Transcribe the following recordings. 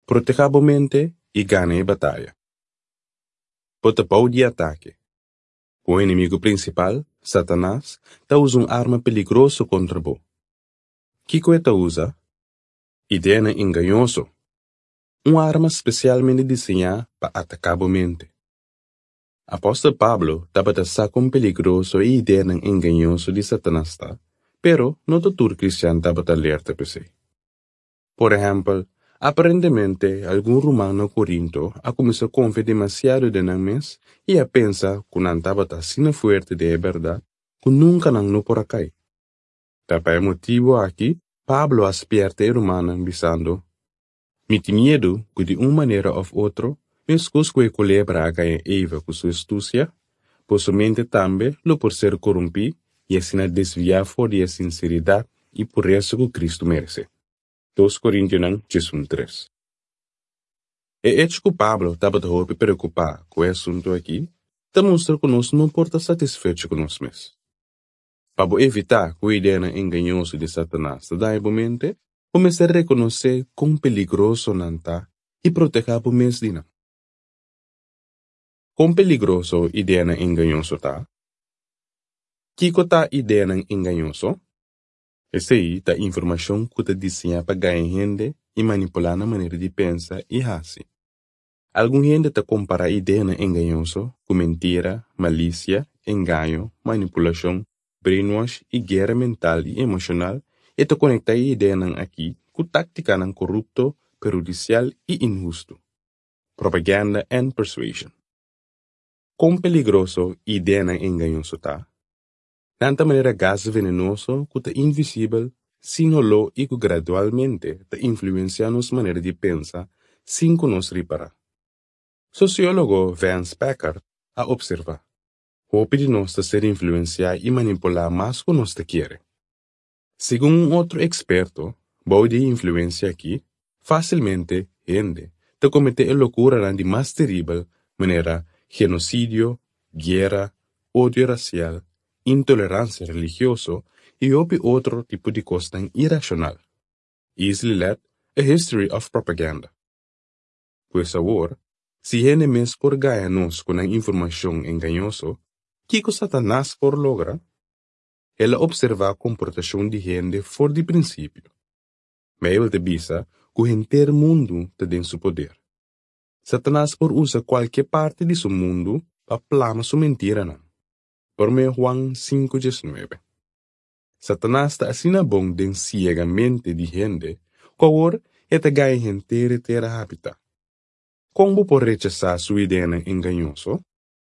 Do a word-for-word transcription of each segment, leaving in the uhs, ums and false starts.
proteja a mente e gane a batalha. Potapau de ataque. O inimigo principal, Satanás, ta usa uma arma peligrosa contra bo. Que coisa usa? Ideia enganoso. Uma arma especialmente desenhada para atacar a mente. Apóstolo Pablo estava saco um peligroso e ideia enganoso de Satanás, tá? Pero não todo cristiano estava alerta para si. Por exemplo, aparentemente, algum romano no Corinto a começou a confiar demasiado de nós e a pensar que não estava assim forte de verdade que nunca não no por acá. Tapi motivo aqui, Pablo aspirta o romano dizendo: "Me tem medo que de uma maneira ou outra, mescos que colebra acá em Eva com sua astúcia, possivelmente também lo por ser corrompido e assim desviar fora de sinceridade e por isso que Cristo merece." dois Coríntios três. E hecho que Pablo estava de preocupado com esse assunto aqui, demonstra que nós não porta satisfeito com nós mesmos. Para evitar que a ideia enganosa de Satanás da a mente, comece a reconhecer quão peligroso não está e proteger a mente de não. Quão peligroso a ideia enganosa está? Que está a ideia enganosa? Essa aí é a informação que está desenhada para ganhar gente e manipular na maneira de pensar e agir. Algum gente está compara a ideia enganosa com mentira, malícia, engano, manipulação, brainwash e guerra mental e emocional e está conecta a ideia aqui com tática corrupto, perjudicial e injusto. Propaganda and persuasion. Quão peligroso a ideia enganosa está? Tanta maneira gás venenoso que é invisível, sem lo e que gradualmente te influencia nossa maneira de pensar, sem que nos reparar. Sociólogo Vance Packard a observar. Hope de nós ser influenciar e manipular mais que nós te quer. Segundo um outro experto, boa de influência aqui, facilmente, gente, te comete a loucura de mais terrível maneira genocídio, guerra, ódio racial, intolerância religiosa e houve outro tipo de coisa irracional. Easily led a history of propaganda. Pois agora, se gente mesmo por ganhar-nos com a informação enganosa, que que Satanás por logra? Ela observa a comportação de gente fora de princípio. Mas ele te bisa que o inteiro mundo te tem seu poder. Satanás por usa qualquer parte de seu mundo para plasmar sua mentira não. Por meio Juan cinco dezenove. Satanás está assim bom de ciega mente de gente, que agora é te ganha gente terra habitat. Como por rechazar sua ideia enganosa?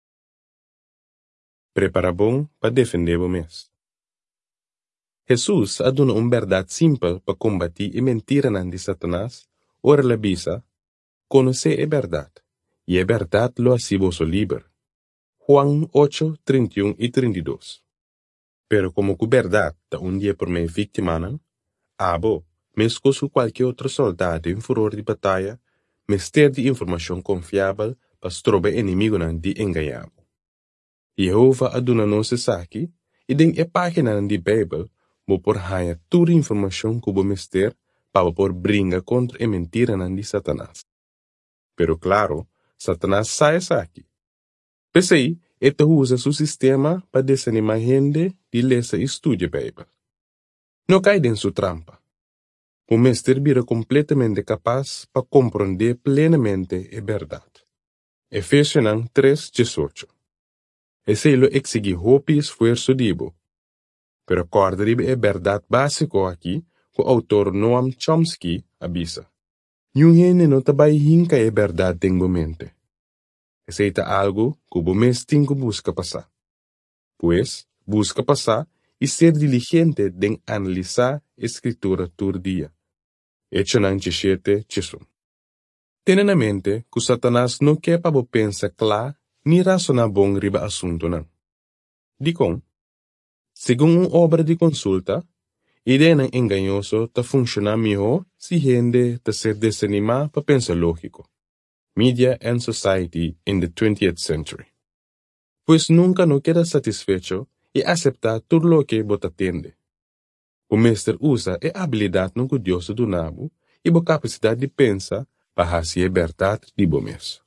Prepara bom para defender o mês. Jesus aduna uma verdade simples para combater a mentira de Satanás, ora la bisa, conhecer a verdade, e a verdade lo hace vos livre. Juan ocho, trinta y uno y treinta y dos. Pero como que verdade está um dia por meio vítima, abo, mesmo com qualquer outro soldado em furor de batalha, mas ter de informação confiável para trobar inimigo de enganar. Jehová aduna nos aqui, e tem a página de Bíblia, mo por haya toda a informação que o mister para por brincar contra a mentira de Satanás. Pero claro, Satanás sai aqui. Pensei, ele usa seu sistema para desanimar gente de ler e estudar a Bíblia. Não cai em sua trampa. O mestre vira completamente capaz para compreender plenamente a verdade. Efésios três, dezoito. Esse lo exige hope e esforço dibo. Pero acorda de a verdade básica aqui, que o autor Noam Chomsky avisa. Nenhum gente não trabalha hinca a verdade em mente. Esse é algo que o mês tem que buscar passar. Pois, busca passar e ser diligente em analisar a escritura todo dia. Hecho não dezessete, Jesus. Tenha na mente que Satanás não quer para você pensar claro nem razonar bom riba assunto não. Dicom, segundo uma obra de consulta, ideia enganosa está funcionando melhor se gente está ser desanimada para pensar lógico. Media and Society in the twentieth century. Pois nunca não queda satisfecho e aceitar tudo lo que você atende. O mestre usa a habilidade no que Deus do nabo e a capacidade de pensar para a liberdade de bomes.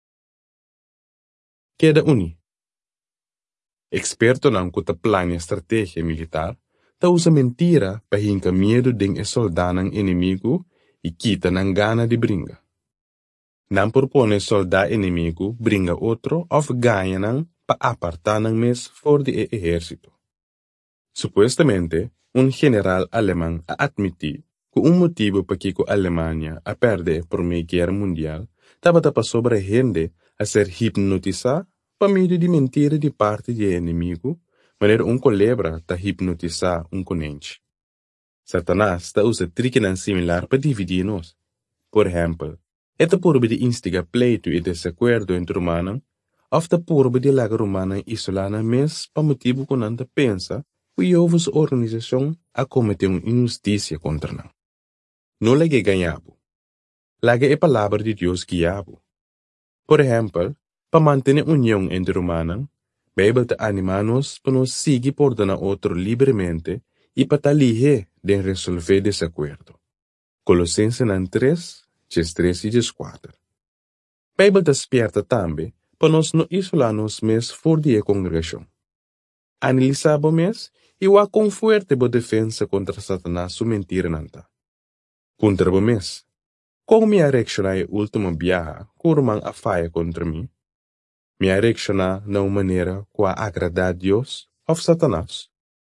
Queda uni. Experto não kuta plano estratégia militar, ta usa mentira para hinca medo den e soldado inimigo e quita nan gana de bringa. Não propone soldado inimigo bringa outro of ganha nan pa apartar nan mes for de exército. Supuestamente, um general alemão a admitir que um motivo para que a Alemanha a perder por meia guerra mundial estava para sobre a gente a ser hipnotizada para meio de mentira de parte do inimigo, maneira um colebra está hipnotizar um conente. Satanás está usa trick similar para dividir-nos. Por exemplo, esta porba de instigar pleito e desacordo entre humanos, ou esta porba de lagar humana isolada mes para motivo que não pensa que houve a organização a cometer uma injustiça contra nós. Não lhe ganhabo. Laga é a palavra de Deus guiabo. Por exemplo, para manter a união entre humanos, a Bíblia te anima-nos para nos seguir por donar outro livremente e para talir de resolver desacordo. Colossenses três, três e quatro. A Bíblia te desperta também para nós não isolar-nos mais fora da congregação. Analisamos mais e o com forte boa defesa contra Satanás sua mentira nanta. Contra o mês, como me reaccionar a última viagem que o irmão a faia contra mim? Me reaccionar na maneira que agrada a Deus ou Satanás?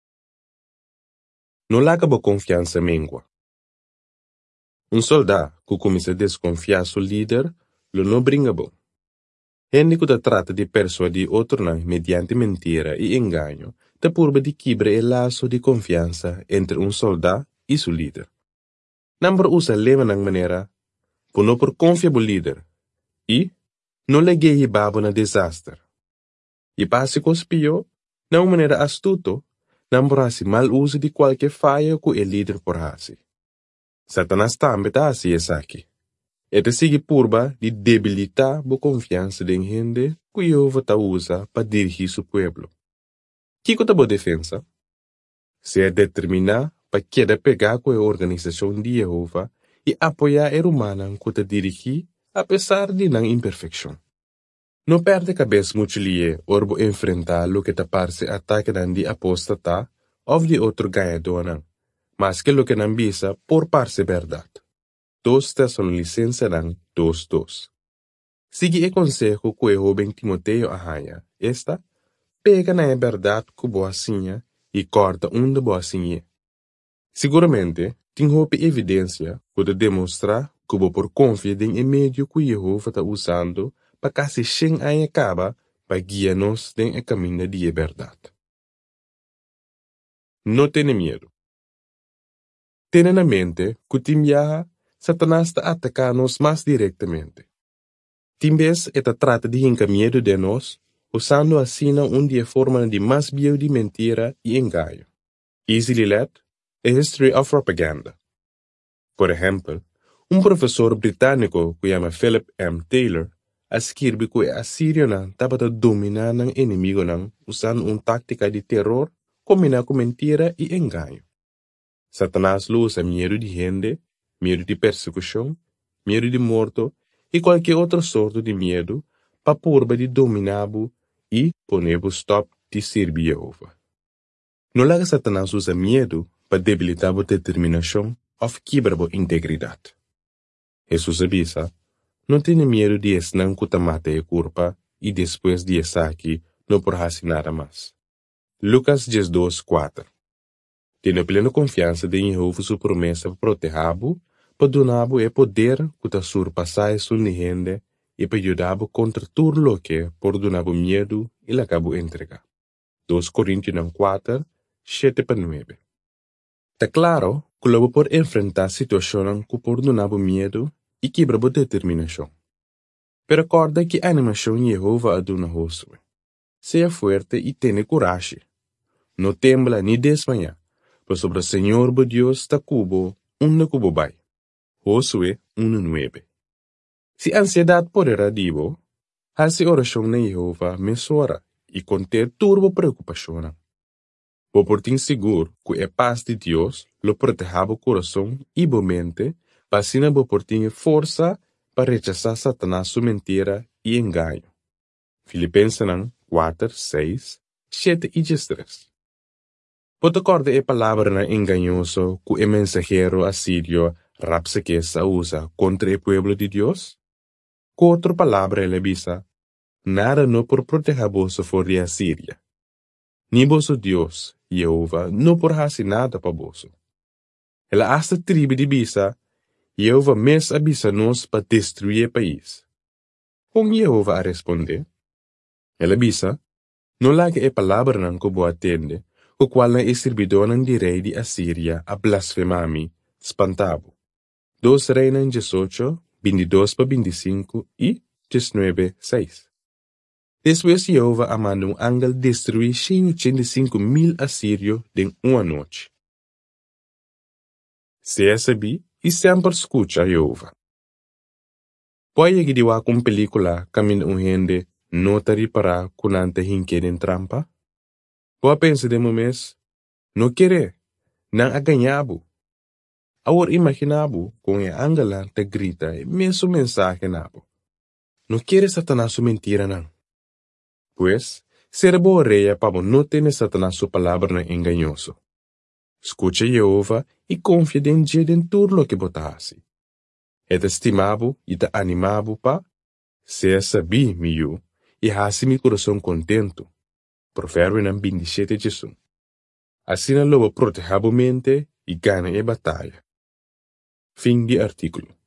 Não laga boa confiança mengua. Um soldado que começa a desconfiar seu líder, lo não brinca bom. Gente que trata de persuadir outro não mediante mentira e engano, te purba de quebrar o laço de confiança entre um soldado e seu líder. Não usa lema na maneira, por não por confiar no líder, e não lhe guie babo na desastre. E passe cospio, na maneira astuto, não porase mal uso de qualquer falha que o líder porase. Satanás também está assim essa aqui. Eta sigue purba de debilitar a confiança de gente que Jeová ta usa para dirigir seu povo. Que que boa defesa? Se é determinar para querer pegar com a organização de Jeová e apoiar a humana que ta dirigir apesar de não imperfeição. Não perde cabeça muito lie orbo enfrentar lo que ta parse ataque dan de apostata ou de outro ganhador, mas que lo que não bisa por parse verdade. Dos Tessalonicenses dan dos dos. Sigue o consejo que o jovem Timoteo arranha. Esta, pega na verdade que boacinha e corta onde boacinha. Seguramente, tem roupa evidência para demonstrar que o por confiar em meio que Jeová está usando para que se chen a acaba para guiar-nos em o caminho de verdade. Não tenha medo. Tenha na mente que timbiaha Satanás está atacando-nos mais diretamente. Timbes eta trata de encaminhar de nós, usando assim uma forma de mais bio de mentira e engano. Easily led, a history of propaganda. Por exemplo, um professor britânico que chama Philip M. Taylor escreve que a Síria estava dominando o inimigo usando uma tática de terror combinada com mentira e engano. Satanás usa medo de gente, medo de persecução, medo de morto e qualquer outra sorte de medo para purba de dominar-bo e poner-bo stop de servir Jeová. Não laga Satanás usa medo para debilitar a determinação ou quebrar a integridade. Jesus avisa, não tenha medo de esnar que mata a culpa e depois de estar aqui não porá nada mais. Lucas dois, quatro. Tenha plena confiança de Jeová sua promessa para proteger-bo, para donar-bo o poder que está surpassar sua gente e para ajudar-bo contra tudo o que por donar-bo medo e la cabo entregar. dois Coríntios quatro, sete a nove. Está claro que logo por enfrentar situações que por donar-bo medo e quebrar a determinação. Pero recorda que a animação Jeová aduna rosto. Seja forte e tenha coragem. Não tembla nem desmanhar, pois sobre o Senhor bo Deus está cubo, onde cubo vai. Josué um, nove. Se a ansiedade poderá dibo, hace oração na Jeová mesora e conter turbo preocupação. Vou por ti seguro que a paz de Deus lo proteja o coração e a mente, para assim vou por ti força para rechazar Satanás su mentira y engaño. Filipenses cuatro, seis, siete y tres. Pode acorde a palavra engañoso que el mensajero asirio Rabsaquesa usa contra el pueblo de Dios? Con otra palabra ele avisa, nada no por proteger vos de Asiria. Ni vos Dios, Jehová, no por hacer nada para vos. Ele hasta tribo de bisa, Jehová mes avisa nos para destruir el país. Com Jehová a responder, ele avisa, no lague a palavra nan que bo atende, o qual é servidor de rei de Asiria a blasfemami, espantavo. Dos Reinas dezoito, veintidós para veinticinco e diecinueve, seis. Después Jehová manda um ángel destruir cento ochenta e cinco mil assírios em uma noite. Se recebi e sempre escuta Jehová. Pode que diwa com película caminho um gente nota reparar kunante hinke en trampa? Pode pensar de momento, não querer, não aganhabo. Agora imaginabo com a ángela te grita e mesmo mensagem nabo. Não quer Satanás su mentira não. Pues, ser boa reia para não ter Satanás su palavra engañoso. Escucha Jehová e confia em dia em tudo lo que botasse. E te estimabo e te animabo pa ser sabi miu e hasi mi coração contento. Provérbio nam vinte e sete Jesus. Assim não lo protegabo mente e ganha a batalha. Fim de artículo.